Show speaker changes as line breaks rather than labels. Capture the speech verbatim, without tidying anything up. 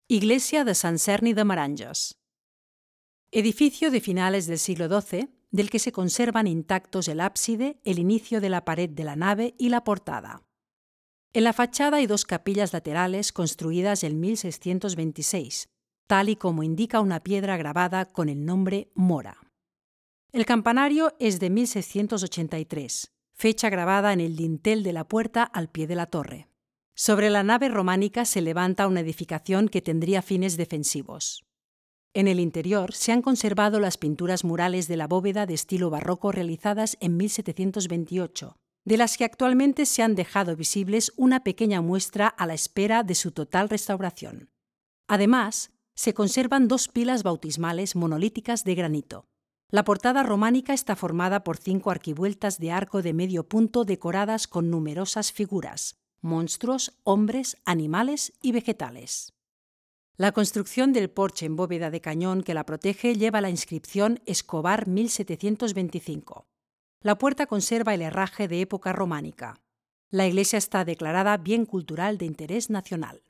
Iglesia de Sant Cerni de Meranges. Edificio de finales del siglo doce, del que se conservan intactos el ábside, el inicio de la pared de la nave y la portada. En la fachada hay dos capillas laterales construidas en mil seiscientos veintiséis, tal y como indica una piedra grabada con el nombre Mora. El campanario es de mil seiscientos ochenta y tres, fecha grabada en el dintel de la puerta al pie de la torre. Sobre la nave románica se levanta una edificación que tendría fines defensivos. En el interior se han conservado las pinturas murales de la bóveda de estilo barroco realizadas en mil setecientos veintiocho, de las que actualmente se han dejado visibles una pequeña muestra a la espera de su total restauración. Además, se conservan dos pilas bautismales monolíticas de granito. La portada románica está formada por cinco arquivueltas de arco de medio punto decoradas con numerosas figuras, monstruos, hombres, animales y vegetales. La construcción del porche en bóveda de cañón que la protege lleva la inscripción Escobar mil setecientos veinticinco. La puerta conserva el herraje de época románica. La iglesia está declarada bien cultural de interés nacional.